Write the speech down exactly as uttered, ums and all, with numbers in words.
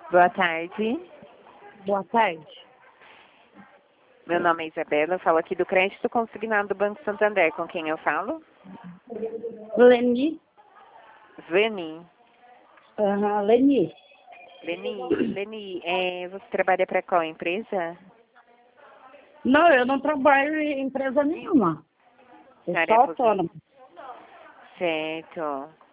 Boa tarde. Boa tarde. Meu nome é Isabela, eu falo aqui do crédito consignado do Banco Santander. Com quem eu falo? Leni. Vani. Aham, Leni. Leni, Leni, é, você trabalha para qual empresa? Não, eu não trabalho em empresa nenhuma. Eu Senhora sou é autônoma. Certo.